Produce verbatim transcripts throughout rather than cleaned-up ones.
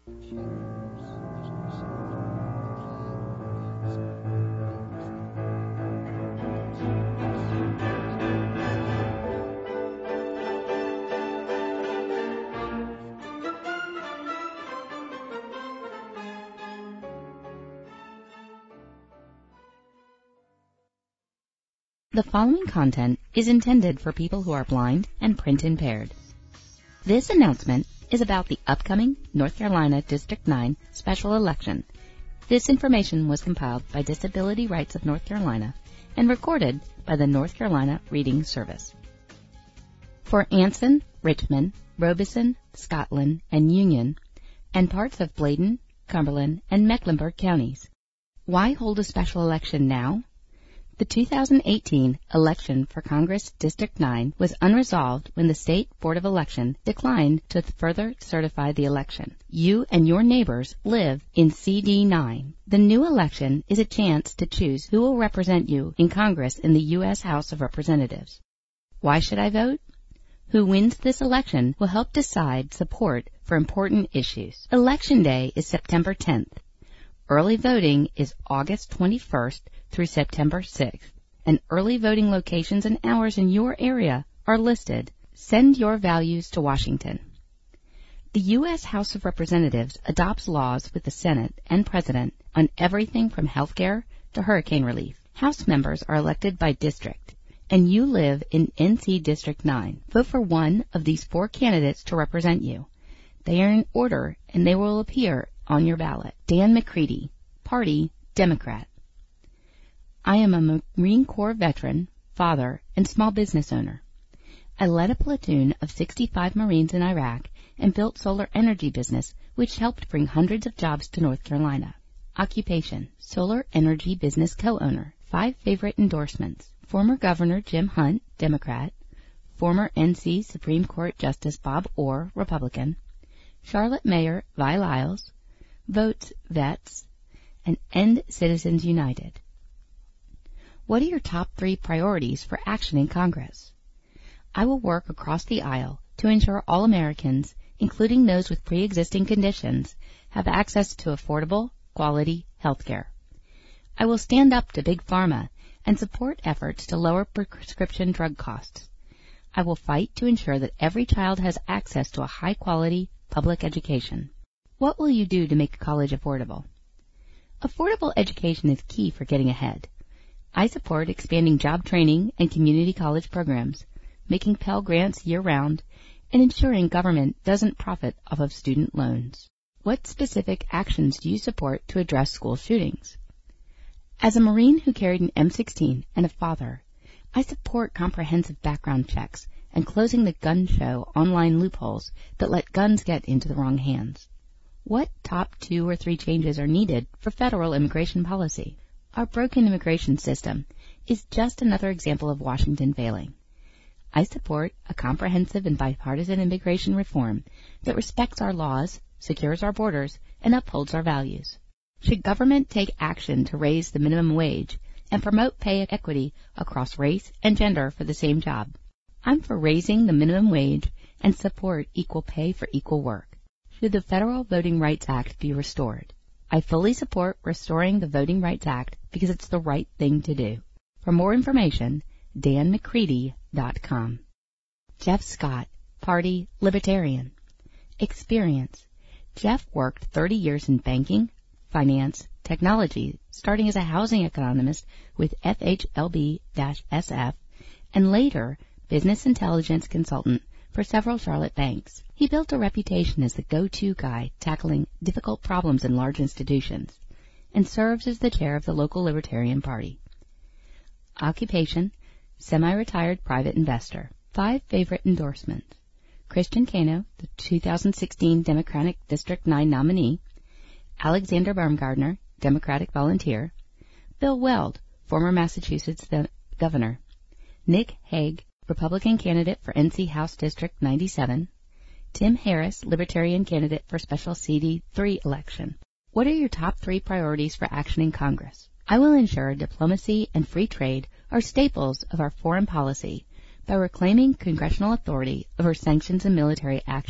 The following content is intended for people who are blind and print impaired. This announcement is about the upcoming North Carolina District nine special election. This information was compiled by Disability Rights of North Carolina and recorded by the North Carolina Reading Service. For Anson, Richmond, Robeson, Scotland, and Union, and parts of Bladen, Cumberland, and Mecklenburg counties. Why hold a special election now? The two thousand eighteen election for Congress District nine was unresolved when the State Board of Election declined to further certify the election. You and your neighbors live in C D nine. The new election is a chance to choose who will represent you in Congress in the U S House of Representatives. Why should I vote? Who wins this election will help decide support for important issues. Election Day is September tenth. Early voting is August twenty-first through September sixth, and early voting locations and hours in your area are listed. Send your values to Washington. The U S House of Representatives adopts laws with the Senate and President on everything from health care to hurricane relief. House members are elected by district, and you live in N C District nine. Vote for one of these four candidates to represent you. They are in order, and they will appear on your ballot. Dan McCready, Party, Democrat. I am a Marine Corps veteran, father, and small business owner. I led a platoon of sixty-five Marines in Iraq and built solar energy business, which helped bring hundreds of jobs to North Carolina. Occupation, solar energy business co-owner. Five favorite endorsements. Former Governor Jim Hunt, Democrat. Former N C Supreme Court Justice Bob Orr, Republican. Charlotte Mayor Vi Lyles. Votes Vets, and End Citizens United. What are your top three priorities for action in Congress? I will work across the aisle to ensure all Americans, including those with pre-existing conditions, have access to affordable, quality health care. I will stand up to Big Pharma and support efforts to lower prescription drug costs. I will fight to ensure that every child has access to a high-quality public education. What will you do to make college affordable? Affordable education is key for getting ahead. I support expanding job training and community college programs, making Pell Grants year-round, and ensuring government doesn't profit off of student loans. What specific actions do you support to address school shootings? As a Marine who carried an M sixteen and a father, I support comprehensive background checks and closing the gun show online loopholes that let guns get into the wrong hands. What top two or three changes are needed for federal immigration policy? Our broken immigration system is just another example of Washington failing. I support a comprehensive and bipartisan immigration reform that respects our laws, secures our borders, and upholds our values. Should government take action to raise the minimum wage and promote pay equity across race and gender for the same job? I'm for raising the minimum wage and support equal pay for equal work. Should the Federal Voting Rights Act be restored? I fully support restoring the Voting Rights Act because it's the right thing to do. For more information, dan mccready dot com. Jeff Scott, Party, Libertarian. Experience. Jeff worked thirty years in banking, finance, technology, starting as a housing economist with F H L B S F, and later business intelligence consultant for several Charlotte banks. He built a reputation as the go-to guy tackling difficult problems in large institutions, and serves as the chair of the local Libertarian Party. Occupation, semi-retired private investor. Five favorite endorsements. Christian Cano, the two thousand sixteen Democratic District nine nominee. Alexander Baumgardner, Democratic volunteer. Bill Weld, former Massachusetts governor. Nick Hague, Republican candidate for N C House District ninety-seven. Tim Harris, Libertarian candidate for special C D three election. What are your top three priorities for action in Congress? I will ensure diplomacy and free trade are staples of our foreign policy by reclaiming congressional authority over sanctions and military action.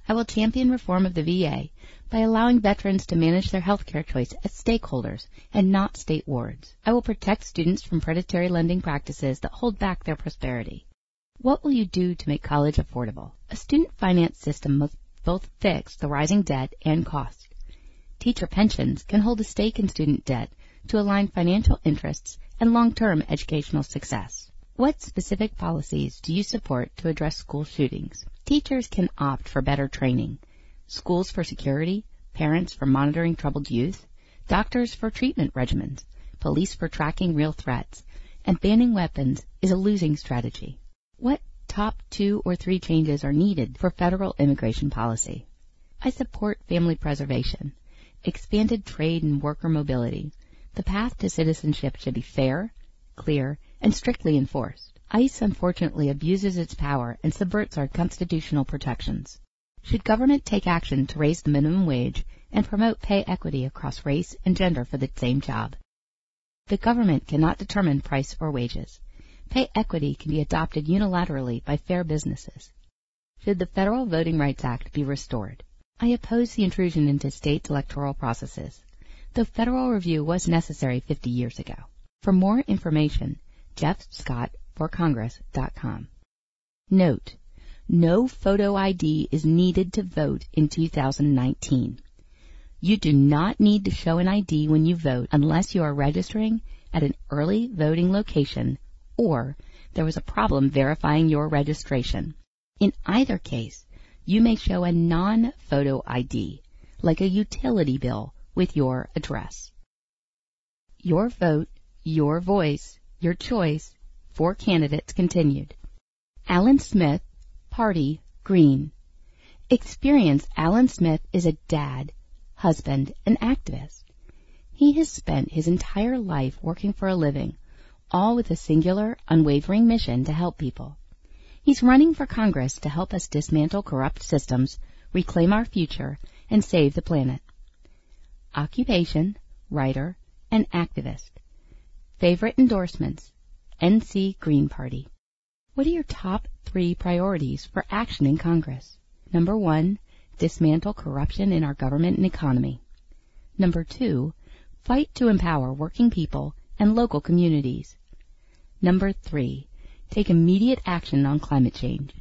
I will champion reform of the V A by allowing veterans to manage their health care choice as stakeholders and not state wards. I will protect students from predatory lending practices that hold back their prosperity. What will you do to make college affordable? A student finance system must both fix the rising debt and cost. Teacher pensions can hold a stake in student debt to align financial interests and long-term educational success. What specific policies do you support to address school shootings? Teachers can opt for better training, schools for security, parents for monitoring troubled youth, doctors for treatment regimens, police for tracking real threats, and banning weapons is a losing strategy. What top two or three changes are needed for federal immigration policy? I support family preservation, expanded trade and worker mobility. The path to citizenship should be fair, clear, and strictly enforced. ICE unfortunately abuses its power and subverts our constitutional protections. Should government take action to raise the minimum wage and promote pay equity across race and gender for the same job? The government cannot determine price or wages. Pay equity can be adopted unilaterally by fair businesses. Should the Federal Voting Rights Act be restored? I oppose the intrusion into states' electoral processes, though federal review was necessary fifty years ago. For more information, Jeff Scott for Congress dot com. Note: no photo I D is needed to vote in two thousand nineteen. You do not need to show an I D when you vote unless you are registering at an early voting location or there was a problem verifying your registration. In either case, you may show a non-photo I D, like a utility bill with your address. Your vote, your voice, your choice. Four candidates continued. Alan Smith, Party, Green. Experience: Alan Smith is a dad, husband, and activist. He has spent his entire life working for a living, all with a singular, unwavering mission to help people. He's running for Congress to help us dismantle corrupt systems, reclaim our future, and save the planet. Occupation: writer and activist. Favorite endorsements: N C Green Party. What are your top three priorities for action in Congress? Number one, dismantle corruption in our government and economy. Number two, fight to empower working people and local communities. Number three, take immediate action on climate change.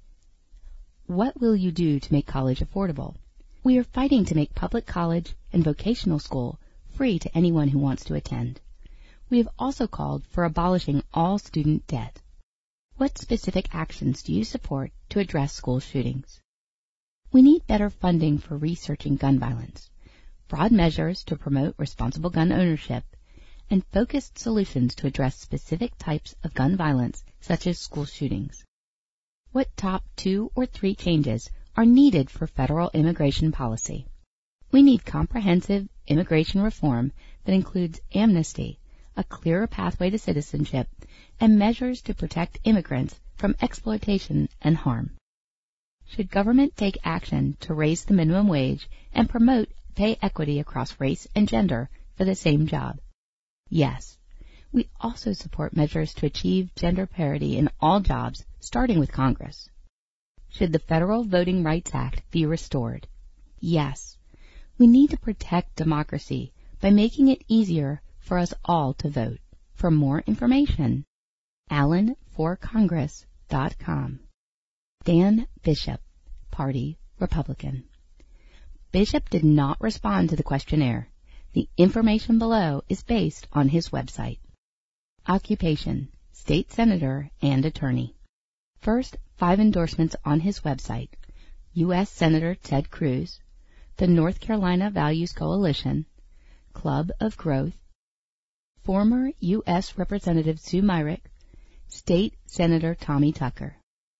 What will you do to make college affordable? We are fighting to make public college and vocational school free to anyone who wants to attend. We have also called for abolishing all student debt. What specific actions do you support to address school shootings? We need better funding for researching gun violence, broad measures to promote responsible gun ownership, and focused solutions to address specific types of gun violence, such as school shootings. What top two or three changes are needed for federal immigration policy? We need comprehensive immigration reform that includes amnesty, a clearer pathway to citizenship, and measures to protect immigrants from exploitation and harm. Should government take action to raise the minimum wage and promote pay equity across race and gender for the same job? Yes. We also support measures to achieve gender parity in all jobs, starting with Congress. Should the Federal Voting Rights Act be restored? Yes. We need to protect democracy by making it easier for us all to vote. For more information, Alan for Congress dot com. Dan Bishop, Party, Republican. Bishop did not respond to the questionnaire. The information below is based on his website. Occupation: State Senator and Attorney. First, five endorsements on his website: U S Senator Ted Cruz, the North Carolina Values Coalition, Club of Growth, former U S Representative Sue Myrick, State Senator Tommy Tucker.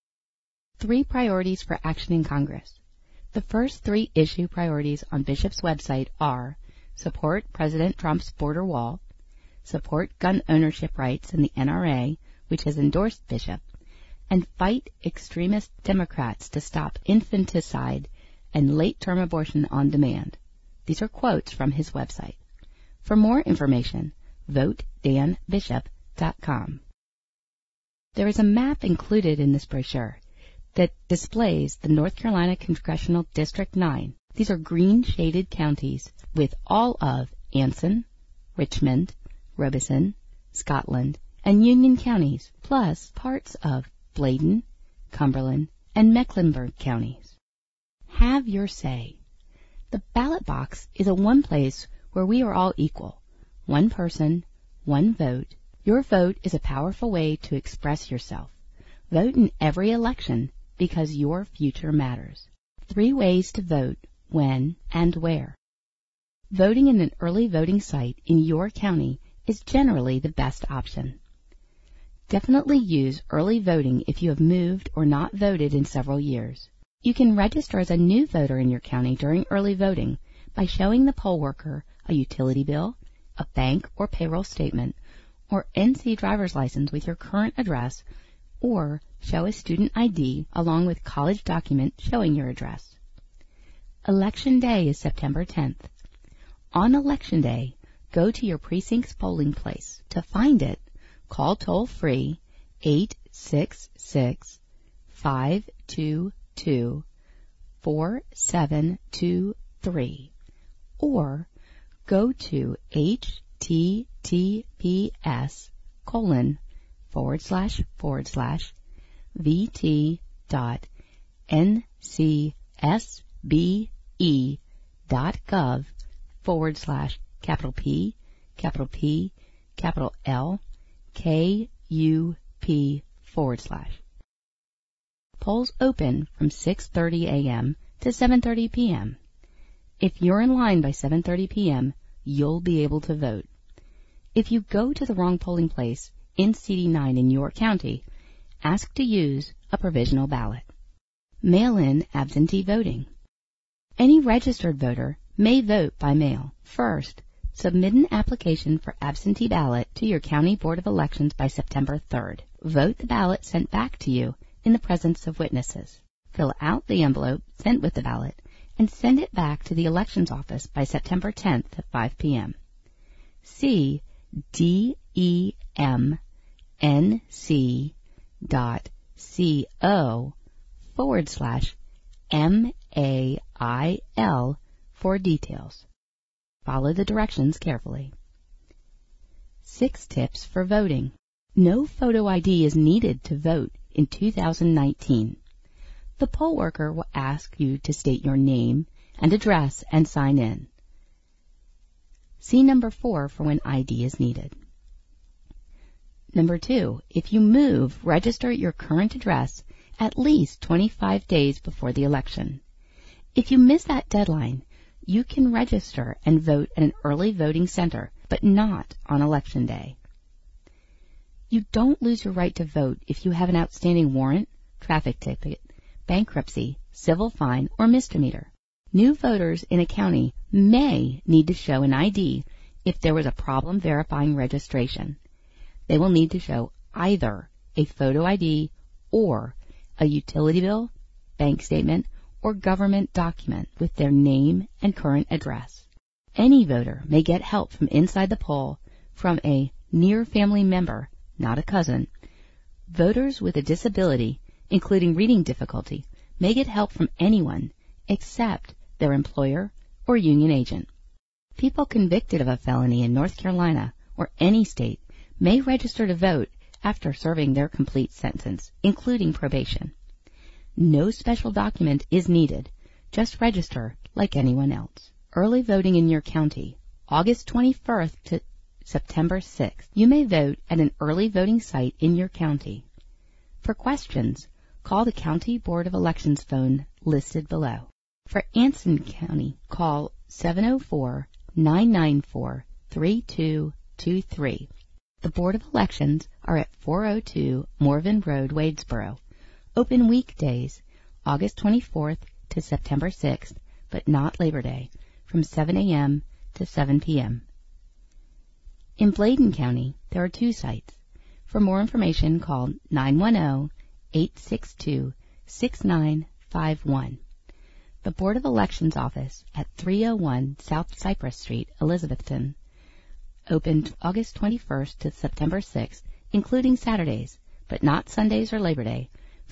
Three priorities for action in Congress. The first three issue priorities on Bishop's website are: support President Trump's border wall, support gun ownership rights in the N R A, which has endorsed Bishop, and fight extremist Democrats to stop infanticide and late-term abortion on demand. These are quotes from his website. For more information, vote dan bishop dot com. There is a map included in this brochure. that displays the North Carolina Congressional District nine. These are green-shaded counties with all of Anson, Richmond, Robeson, Scotland, and Union counties, plus parts of Bladen, Cumberland, and Mecklenburg counties. Have your say. The ballot box is a one place where we are all equal. One person, one vote. Your vote is a powerful way to express yourself. Vote in every election because your future matters. Three ways to vote, when, and where. Voting in an early voting site in your county is generally the best option. Definitely use early voting if you have moved or not voted in several years. You can register as a new voter in your county during early voting by showing the poll worker a utility bill, a bank or payroll statement, or N C driver's license with your current address, or show a student I D along with college document showing your address. Election Day is September tenth. On Election Day, go to your precinct's polling place. To find it, call toll-free eight six six, five two two, four seven two three or go to https colon forward slash forward slash vt dot ncsbe dot gov forward slash capital P, capital P, capital L, K U P forward slash. Polls open from six thirty a.m. to seven thirty p.m. If you're in line by seven thirty p.m., you'll be able to vote. If you go to the wrong polling place in C D nine in your county, ask to use a provisional ballot. Mail-in absentee voting. Any registered voter may vote by mail. First, submit an application for absentee ballot to your County Board of Elections by September third. Vote the ballot sent back to you in the presence of witnesses. Fill out the envelope sent with the ballot and send it back to the elections office by September tenth at five p.m. See demnc dot co forward slash mail for details. Follow the directions carefully. Six tips for voting. No photo I D is needed to vote in two thousand nineteen. The poll worker will ask you to state your name and address and sign in. See number four for when I D is needed. Number two, if you move, register at your current address at least twenty-five days before the election. If you miss that deadline, you can register and vote at an early voting center, but not on Election Day. You don't lose your right to vote if you have an outstanding warrant, traffic ticket, bankruptcy, civil fine, or misdemeanor. New voters in a county may need to show an I D if there was a problem verifying registration. They will need to show either a photo I D or a utility bill, bank statement, or government document with their name and current address. Any voter may get help from inside the poll from a near family member, not a cousin. Voters with a disability, including reading difficulty, may get help from anyone except their employer or union agent. People convicted of a felony in North Carolina or any state may register to vote after serving their complete sentence, including probation. No special document is needed. Just register like anyone else. Early voting in your county, August twenty-first to September sixth. You may vote at an early voting site in your county. For questions, call the County Board of Elections phone listed below. For Anson County, call seven oh four, nine nine four, three two two three. The Board of Elections are at four oh two Morven Road, Wadesboro. Open weekdays, August twenty-fourth to September sixth, but not Labor Day, from seven a.m. to seven p.m. In Bladen County, there are two sites. For more information, call nine one zero, eight six two, six nine five one. The Board of Elections office at three oh one South Cypress Street, Elizabethton. Opened August twenty-first to September sixth, including Saturdays, but not Sundays or Labor Day,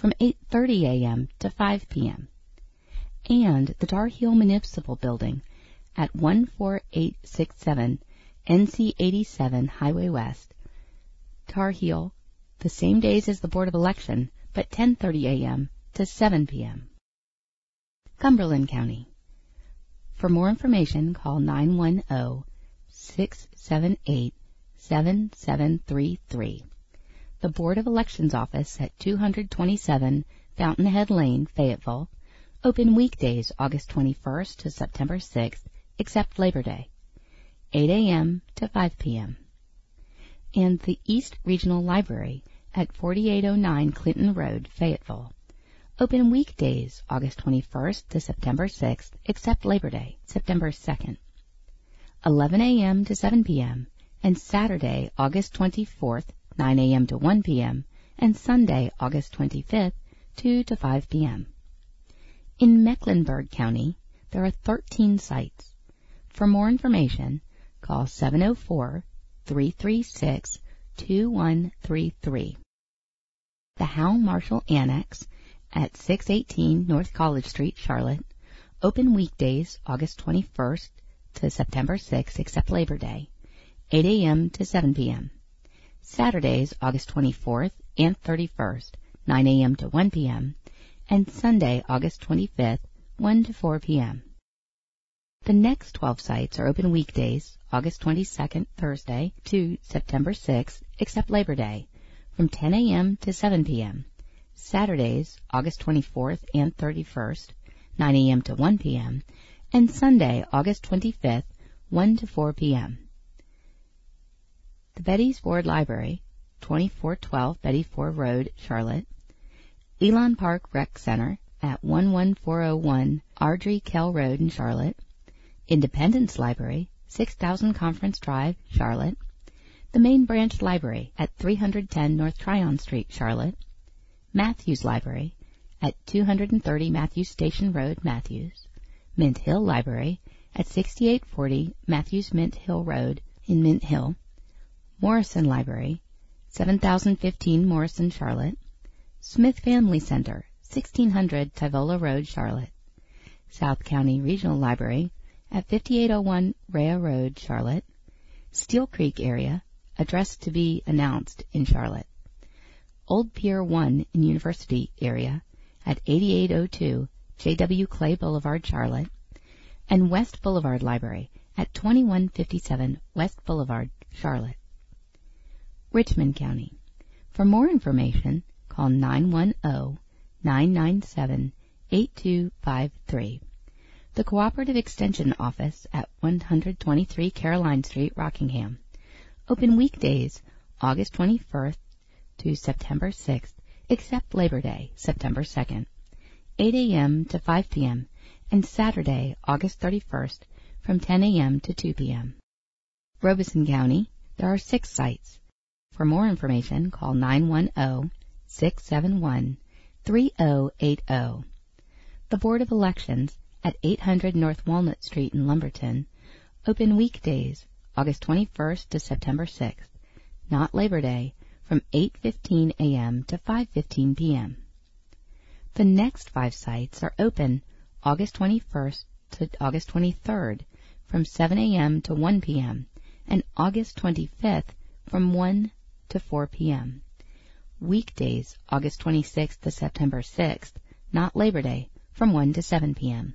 from eight thirty a.m. to five p.m. And the Tar Heel Municipal Building at one four eight six seven N C eighty-seven Highway West, Tar Heel, the same days as the Board of Election, but ten thirty a.m. to seven p.m. Cumberland County. For more information, call nine one zero, six seven eight, seven seven three three. The Board of Elections Office at two twenty-seven Fountainhead Lane, Fayetteville, open weekdays August twenty-first to September sixth, except Labor Day, eight a.m. to five p.m. And the East Regional Library at forty-eight oh nine Clinton Road, Fayetteville, open weekdays August twenty-first to September sixth, except Labor Day, September second, eleven a.m. to seven p.m., and Saturday, August twenty-fourth, nine a.m. to one p.m., and Sunday, August twenty-fifth, two to five p.m. In Mecklenburg County, there are thirteen sites. For more information, call seven oh four, three three six, two one three three. The Howe Marshall Annex at six eighteen North College Street, Charlotte, open weekdays August twenty-first to September sixth, except Labor Day, eight a.m. to seven p.m. Saturdays, August twenty-fourth and thirty-first, nine a.m. to one p.m., and Sunday, August twenty-fifth, one to four p.m. The next twelve sites are open weekdays, August twenty-second, Thursday, to September sixth, except Labor Day, from ten a.m. to seven p.m. Saturdays, August twenty-fourth and thirty-first, nine a.m. to one p.m., and Sunday, August twenty-fifth, one to four p.m. The Betty's Ford Library, twenty-four twelve Betty Ford Road, Charlotte. Elon Park Rec Center at one one four oh one Ardrey Kell Road in Charlotte. Independence Library, six thousand Conference Drive, Charlotte. The Main Branch Library at three ten North Tryon Street, Charlotte. Matthews Library at two thirty Matthews Station Road, Matthews. Mint Hill Library at sixty-eight forty Matthews Mint Hill Road in Mint Hill. Morrison Library, seven thousand fifteen Morrison, Charlotte. Smith Family Center, sixteen hundred Tyvola Road, Charlotte. South County Regional Library at fifty-eight oh one Rhea Road, Charlotte. Steel Creek area, address to be announced in Charlotte. Old Pier one in University area at eighty-eight oh two J W Clay Boulevard, Charlotte. And West Boulevard Library at twenty-one fifty-seven West Boulevard, Charlotte. Richmond County. For more information, call nine one zero, nine nine seven, eight two five three. The Cooperative Extension Office at one twenty-three Caroline Street, Rockingham. Open weekdays, August twenty-first to September sixth, except Labor Day, September second, eight a.m. to five p.m., and Saturday, August thirty-first, from ten a.m. to two p.m. Robeson County, there are six sites. For more information, call nine one zero, six seven one, three zero eight zero. The Board of Elections at eight hundred North Walnut Street in Lumberton, open weekdays, August twenty-first to September sixth, not Labor Day, from eight fifteen a.m. to five fifteen p.m. The next five sites are open August twenty-first to August twenty-third, from seven a.m. to one p.m., and August twenty-fifth from one to four p.m. Weekdays, August twenty-sixth to September sixth, not Labor Day, from one to seven p.m.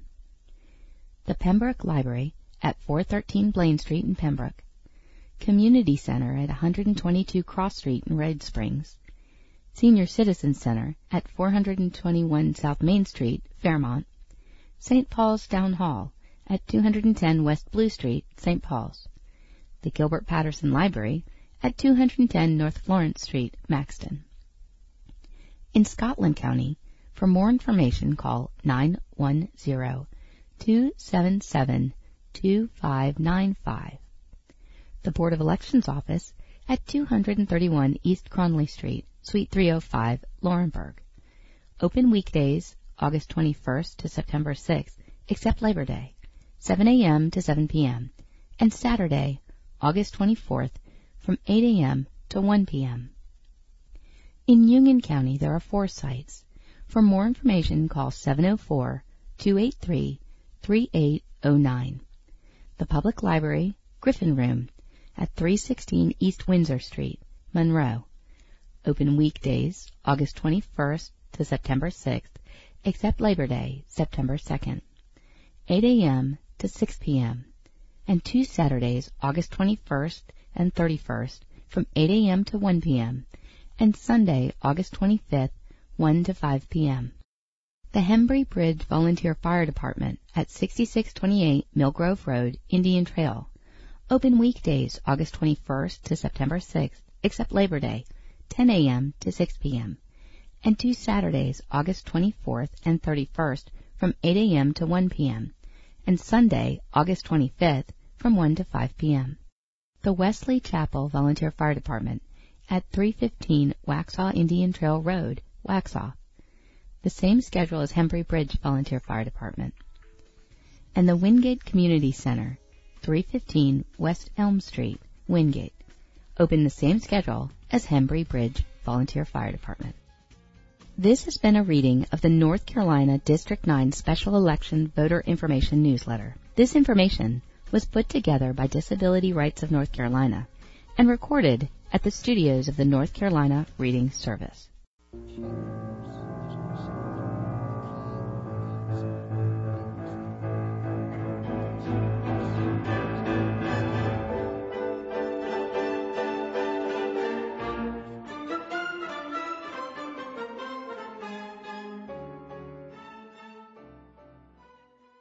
The Pembroke Library at four thirteen Blaine Street in Pembroke. Community Center at one twenty-two Cross Street in Red Springs. Senior Citizen Center at four twenty-one South Main Street, Fairmont. Saint Paul's Town Hall at two ten West Blue Street, Saint Paul's. The Gilbert Patterson Library at two ten North Florence Street, Maxton. In Scotland County, for more information, call nine one zero, two seven seven, two five nine five. The Board of Elections Office at two thirty-one East Cronley Street, Suite three oh five, Laurinburg. Open weekdays, August twenty-first to September sixth, except Labor Day, seven a.m. to seven p.m., and Saturday, August twenty-fourth, from eight a.m. to one p.m. In Union County, there are four sites. For more information, call seven oh four, two eight three, three eight oh nine. The Public Library, Griffin Room, at three sixteen East Windsor Street, Monroe. Open weekdays, August twenty-first to September sixth, except Labor Day, September second, eight a.m. to six p.m., and two Saturdays, August twenty-first and thirty-first, from eight a.m. to one p.m., and Sunday, August twenty-fifth, one to five p.m. The Hembree Bridge Volunteer Fire Department at sixty-six twenty-eight Mill Grove Road, Indian Trail. Open weekdays, August twenty-first to September sixth, except Labor Day, ten a.m. to six p.m., and two Saturdays, August twenty-fourth and thirty-first, from eight a.m. to one p.m., and Sunday, August twenty-fifth, from one to five p.m. The Wesley Chapel Volunteer Fire Department at three fifteen Waxhaw Indian Trail Road, Waxhaw. The same schedule as Hembree Bridge Volunteer Fire Department. And the Wingate Community Center, three fifteen West Elm Street, Wingate. Open the same schedule as Hembree Bridge Volunteer Fire Department. This has been a reading of the North Carolina District nine Special Election Voter Information Newsletter. This information was put together by Disability Rights of North Carolina and recorded at the studios of the North Carolina Reading Service.